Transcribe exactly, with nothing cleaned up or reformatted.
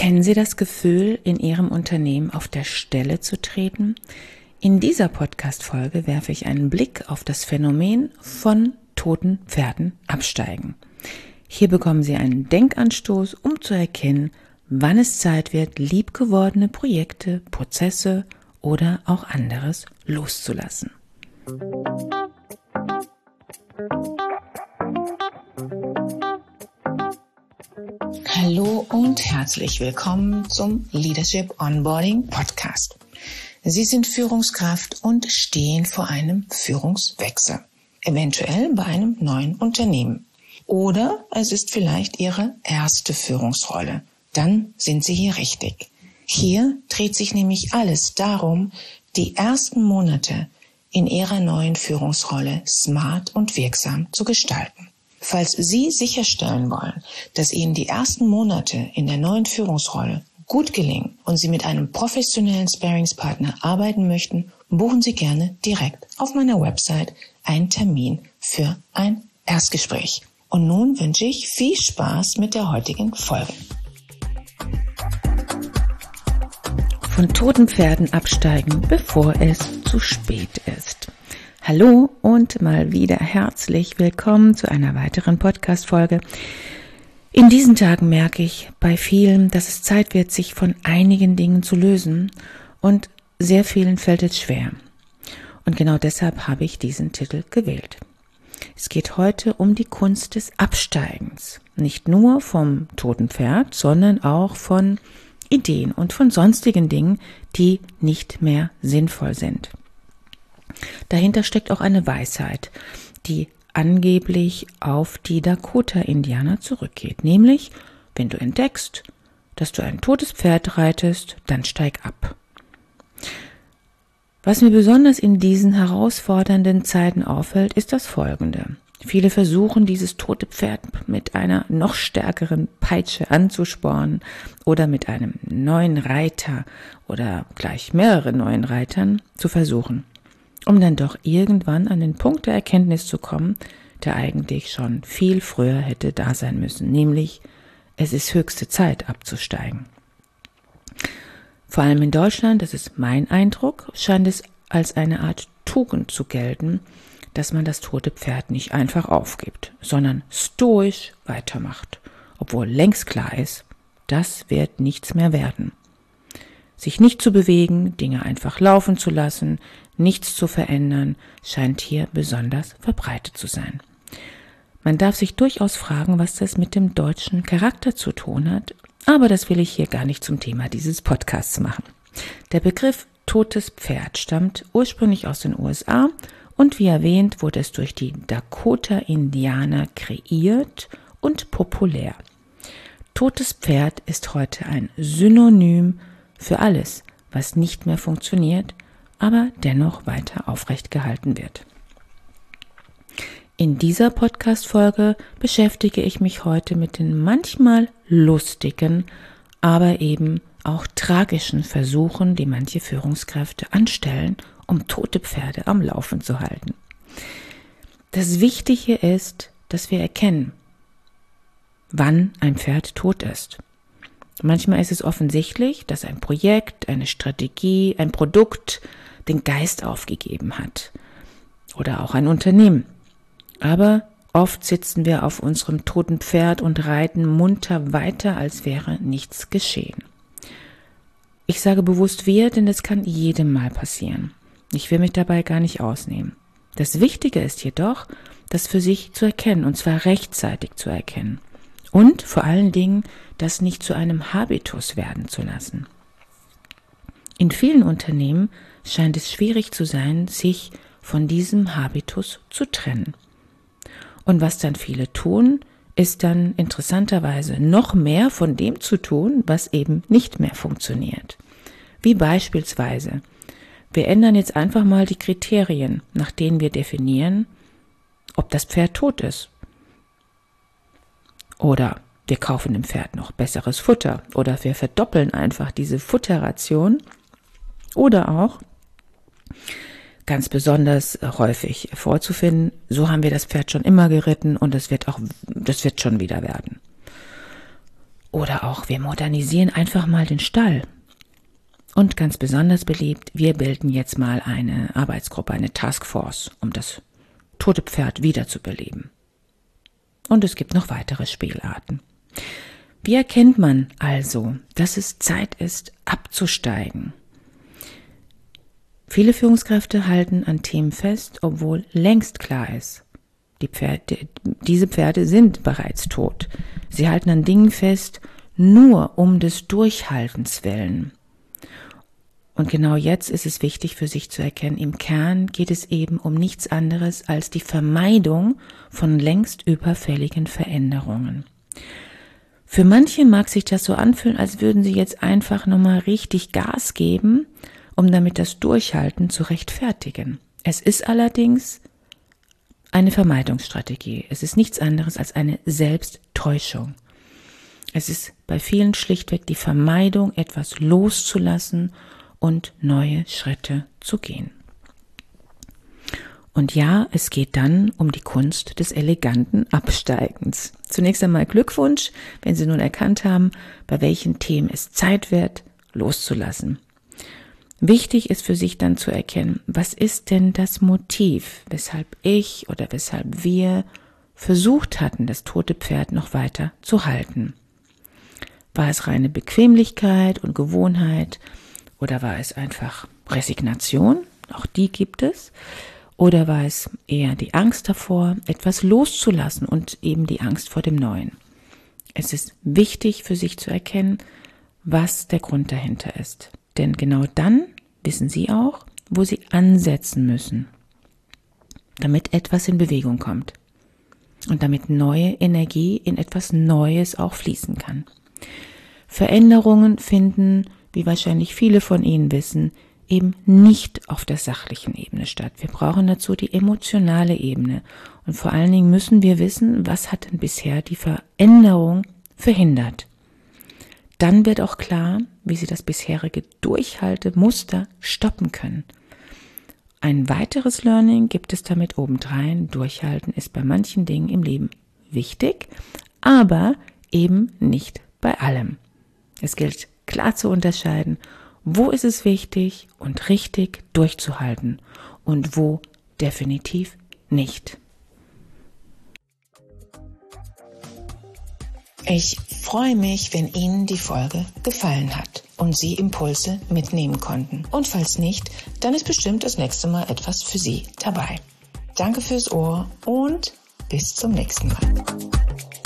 Kennen Sie das Gefühl, in Ihrem Unternehmen auf der Stelle zu treten? In dieser Podcast-Folge werfe ich einen Blick auf das Phänomen von toten Pferden absteigen. Hier bekommen Sie einen Denkanstoß, um zu erkennen, wann es Zeit wird, liebgewordene Projekte, Prozesse oder auch anderes loszulassen. Hallo und herzlich willkommen zum Leadership Onboarding Podcast. Sie sind Führungskraft und stehen vor einem Führungswechsel, eventuell bei einem neuen Unternehmen. Oder es ist vielleicht Ihre erste Führungsrolle. Dann sind Sie hier richtig. Hier dreht sich nämlich alles darum, die ersten Monate in Ihrer neuen Führungsrolle smart und wirksam zu gestalten. Falls Sie sicherstellen wollen, dass Ihnen die ersten Monate in der neuen Führungsrolle gut gelingen und Sie mit einem professionellen Sparringspartner arbeiten möchten, buchen Sie gerne direkt auf meiner Website einen Termin für ein Erstgespräch. Und nun wünsche ich viel Spaß mit der heutigen Folge. Von toten Pferden absteigen, bevor es zu spät ist. Hallo und mal wieder herzlich willkommen zu einer weiteren Podcast-Folge. In diesen Tagen merke ich bei vielen, dass es Zeit wird, sich von einigen Dingen zu lösen, und sehr vielen fällt es schwer. Und genau deshalb habe ich diesen Titel gewählt. Es geht heute um die Kunst des Absteigens. Nicht nur vom toten Pferd, sondern auch von Ideen und von sonstigen Dingen, die nicht mehr sinnvoll sind. Dahinter steckt auch eine Weisheit, die angeblich auf die Dakota-Indianer zurückgeht. Nämlich, wenn du entdeckst, dass du ein totes Pferd reitest, dann steig ab. Was mir besonders in diesen herausfordernden Zeiten auffällt, ist das Folgende. Viele versuchen, dieses tote Pferd mit einer noch stärkeren Peitsche anzuspornen oder mit einem neuen Reiter oder gleich mehreren neuen Reitern zu versuchen, um dann doch irgendwann an den Punkt der Erkenntnis zu kommen, der eigentlich schon viel früher hätte da sein müssen, nämlich es ist höchste Zeit abzusteigen. Vor allem in Deutschland, das ist mein Eindruck, scheint es als eine Art Tugend zu gelten, dass man das tote Pferd nicht einfach aufgibt, sondern stoisch weitermacht, obwohl längst klar ist, das wird nichts mehr werden. Sich nicht zu bewegen, Dinge einfach laufen zu lassen, nichts zu verändern, scheint hier besonders verbreitet zu sein. Man darf sich durchaus fragen, was das mit dem deutschen Charakter zu tun hat, aber das will ich hier gar nicht zum Thema dieses Podcasts machen. Der Begriff totes Pferd stammt ursprünglich aus den U S A und wie erwähnt wurde es durch die Dakota-Indianer kreiert und populär. Totes Pferd ist heute ein Synonym für alles, was nicht mehr funktioniert, aber dennoch weiter aufrecht gehalten wird. In dieser Podcast-Folge beschäftige ich mich heute mit den manchmal lustigen, aber eben auch tragischen Versuchen, die manche Führungskräfte anstellen, um tote Pferde am Laufen zu halten. Das Wichtige ist, dass wir erkennen, wann ein Pferd tot ist. Manchmal ist es offensichtlich, dass ein Projekt, eine Strategie, ein Produkt den Geist aufgegeben hat oder auch ein Unternehmen. Aber oft sitzen wir auf unserem toten Pferd und reiten munter weiter, als wäre nichts geschehen. Ich sage bewusst wir, denn das kann jedem mal passieren. Ich will mich dabei gar nicht ausnehmen. Das Wichtige ist jedoch, das für sich zu erkennen, und zwar rechtzeitig zu erkennen. Und vor allen Dingen, das nicht zu einem Habitus werden zu lassen. In vielen Unternehmen scheint es schwierig zu sein, sich von diesem Habitus zu trennen. Und was dann viele tun, ist dann interessanterweise noch mehr von dem zu tun, was eben nicht mehr funktioniert. Wie beispielsweise, wir ändern jetzt einfach mal die Kriterien, nach denen wir definieren, ob das Pferd tot ist. Oder wir kaufen dem Pferd noch besseres Futter. Oder wir verdoppeln einfach diese Futterration. Oder auch, ganz besonders häufig vorzufinden, so haben wir das Pferd schon immer geritten und das wird auch, das wird schon wieder werden. Oder auch, wir modernisieren einfach mal den Stall. Und ganz besonders beliebt, wir bilden jetzt mal eine Arbeitsgruppe, eine Taskforce, um das tote Pferd wiederzubeleben. Und es gibt noch weitere Spielarten. Wie erkennt man also, dass es Zeit ist, abzusteigen? Viele Führungskräfte halten an Themen fest, obwohl längst klar ist, die Pferde, diese Pferde sind bereits tot. Sie halten an Dingen fest, nur um des Durchhaltens willen. Und genau jetzt ist es wichtig für sich zu erkennen, im Kern geht es eben um nichts anderes als die Vermeidung von längst überfälligen Veränderungen. Für manche mag sich das so anfühlen, als würden sie jetzt einfach nochmal richtig Gas geben, um damit das Durchhalten zu rechtfertigen. Es ist allerdings eine Vermeidungsstrategie. Es ist nichts anderes als eine Selbsttäuschung. Es ist bei vielen schlichtweg die Vermeidung, etwas loszulassen und neue Schritte zu gehen. Und ja, es geht dann um die Kunst des eleganten Absteigens. Zunächst einmal Glückwunsch, wenn Sie nun erkannt haben, bei welchen Themen es Zeit wird, loszulassen. Wichtig ist für sich dann zu erkennen, was ist denn das Motiv, weshalb ich oder weshalb wir versucht hatten, das tote Pferd noch weiter zu halten. War es reine Bequemlichkeit und Gewohnheit oder war es einfach Resignation? Auch die gibt es. Oder war es eher die Angst davor, etwas loszulassen und eben die Angst vor dem Neuen? Es ist wichtig für sich zu erkennen, was der Grund dahinter ist. Denn genau dann wissen Sie auch, wo Sie ansetzen müssen, damit etwas in Bewegung kommt und damit neue Energie in etwas Neues auch fließen kann. Veränderungen finden, wie wahrscheinlich viele von Ihnen wissen, eben nicht auf der sachlichen Ebene statt. Wir brauchen dazu die emotionale Ebene. Und vor allen Dingen müssen wir wissen, was hat denn bisher die Veränderung verhindert. Dann wird auch klar, wie Sie das bisherige Durchhaltemuster stoppen können. Ein weiteres Learning gibt es damit obendrein. Durchhalten ist bei manchen Dingen im Leben wichtig, aber eben nicht bei allem. Es gilt klar zu unterscheiden, wo ist es wichtig und richtig durchzuhalten und wo definitiv nicht. Ich freue mich, wenn Ihnen die Folge gefallen hat und Sie Impulse mitnehmen konnten. Und falls nicht, dann ist bestimmt das nächste Mal etwas für Sie dabei. Danke fürs Ohr und bis zum nächsten Mal.